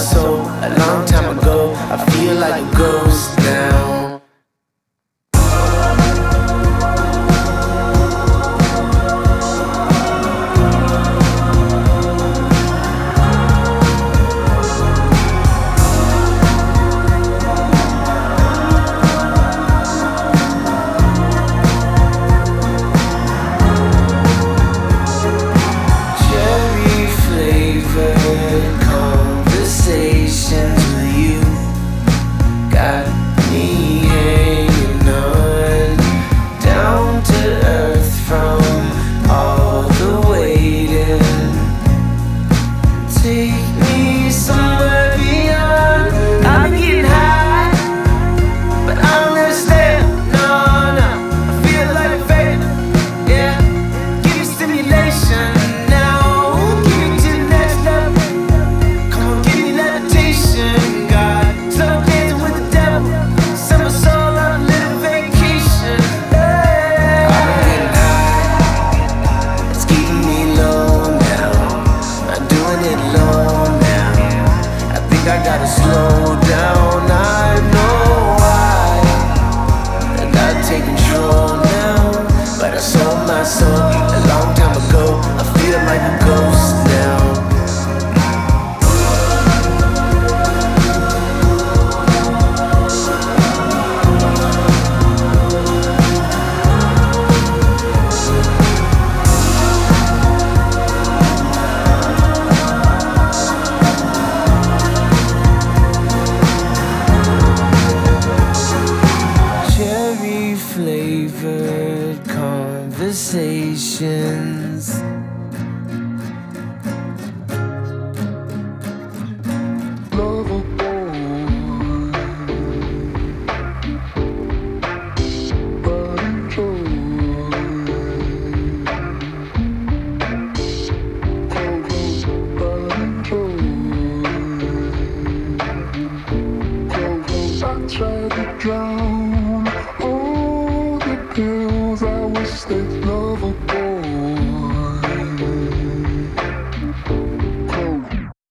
soul a long time ago. I feel like a ghost now. I gotta slow down, I know why. And I take control now, but I sold my soul a long time ago. I feel like a ghost now. Flavored conversations. Lover boy, but enjoy. But enjoy. I tried to drown all the pills I wish they'd love.